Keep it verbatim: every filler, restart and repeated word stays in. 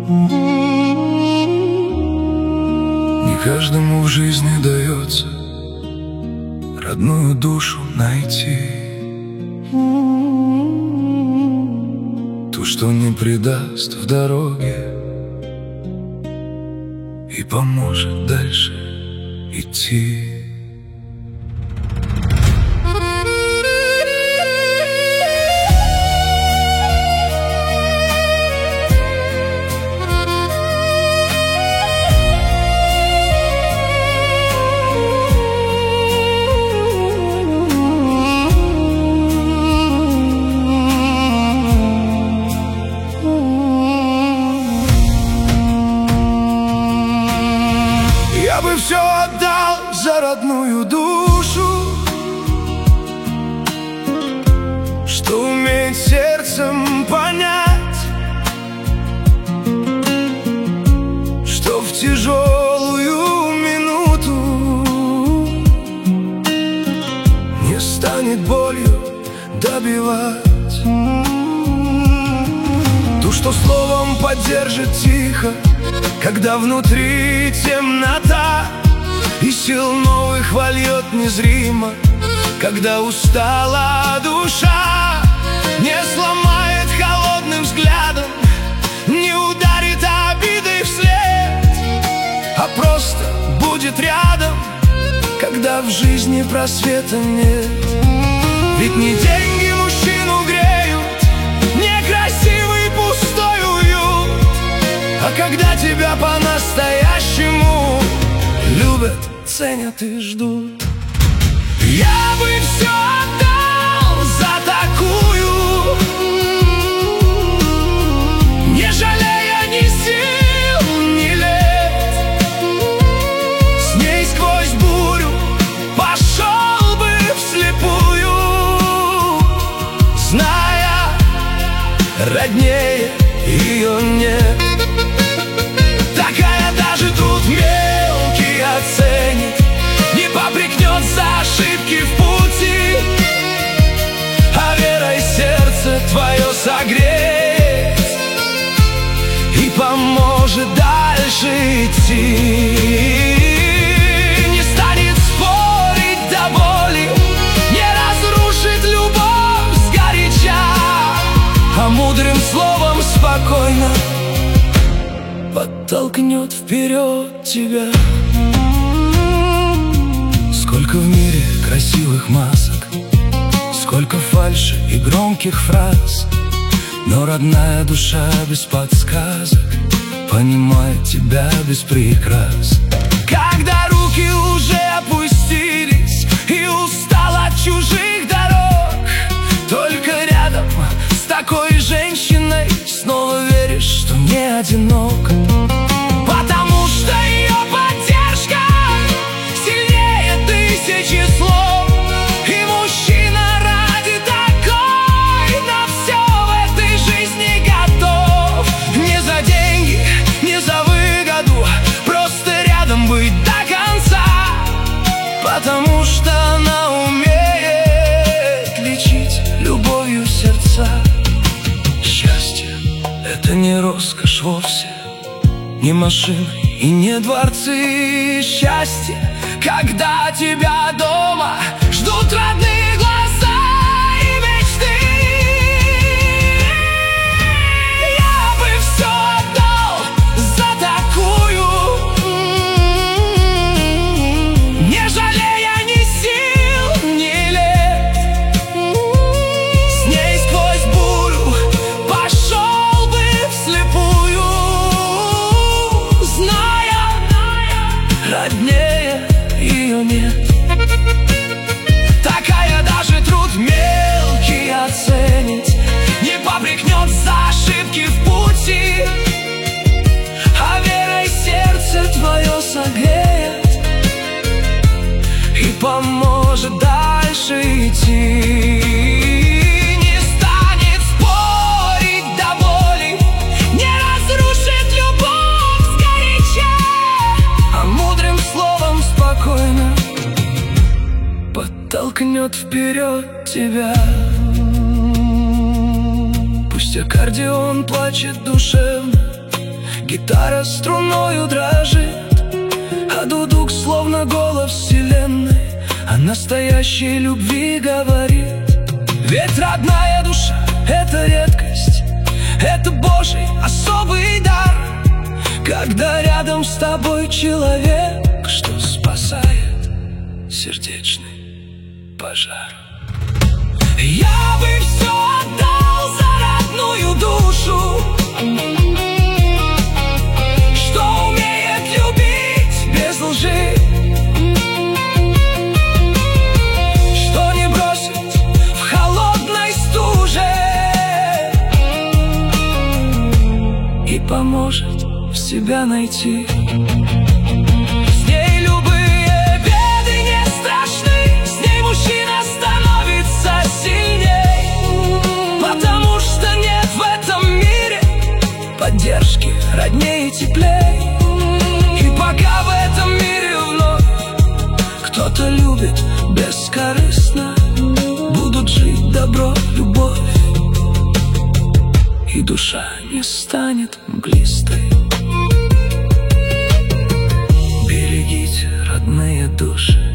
Не каждому в жизни дается родную душу найти, ту, что не предаст в дороге и поможет дальше идти. Я бы все отдал за родную душу, что умеет сердцем понять, что в тяжелую минуту не станет болью добивать, ту, что словом поддержит тихо, когда внутри темнота, и сил новых вольет незримо, когда устала душа, не сломает холодным взглядом, не ударит обидой вслед, а просто будет рядом, когда в жизни просвета нет. Ведь не деньги мужчину греют, не красивый пустой уют, а когда тебя по-настоящему любят, ценят и ждут. Я бы все отдал за такую, не жалея ни сил, ни лет. С ней сквозь бурю пошел бы вслепую, зная, роднее ее нет. Такая даже труд мелкий оценит, не попрекнет за ошибки в пути, а верой сердце твое согреет и поможет дальше идти. Не станет спорить до боли, не разрушит любовь сгоряча, а мудрым словом спокойно подтолкнет вперед тебя. Сколько в мире красивых масок, сколько фальши и громких фраз, но родная душа без подсказок понимает тебя без прикрас. Когда руки уже опустились и устал от чужих дорог, только рядом с такой женщиной снова веришь, что не одинок. Потому что ее поддержка сильнее тысячи слов, и мужчина ради такой на все в этой жизни готов. Не за деньги, не за выгоду, просто рядом быть до конца. Потому что она умеет лечить любовью сердца. Счастье — это не роскошь вовсе, не машины и не дворцы. Счастье, когда тебя дома ждут родные глаза и мечты. Я бы все отдал за такую, не жалея ни сил, ни лет. С ней сквозь бурю пошел бы вслепую, зная, роднее ее нет. Такая даже труд мелкий оценит, не попрекнет за ошибки в пути, а верой сердце твое согреет и поможет дальше идти. Не станет спорить до боли, не разрушит любовь сгоряча, а мудрым словом спокойно подтолкнет вперед тебя. Пусть аккордеон плачет душевно Гитара струною дрожит, а дудук словно голос вселенной о настоящей любви говорит. Ведь родная душа — это редкость, это Божий особый дар, когда рядом с тобой человек, что спасает сердечный пожар. Я бы все отдал за родную душу, что умеет любить без лжи, что не бросит в холодной стуже и поможет в себя найти. С ней любые беды не страшны, с ней мужчина становится сильней, потому что нет в этом мире поддержки роднее и теплей. И пока в этом мире вновь кто-то любит бескорыстно, будут жить добро, любовь, и душа не станет мглистой. Берегите родные души.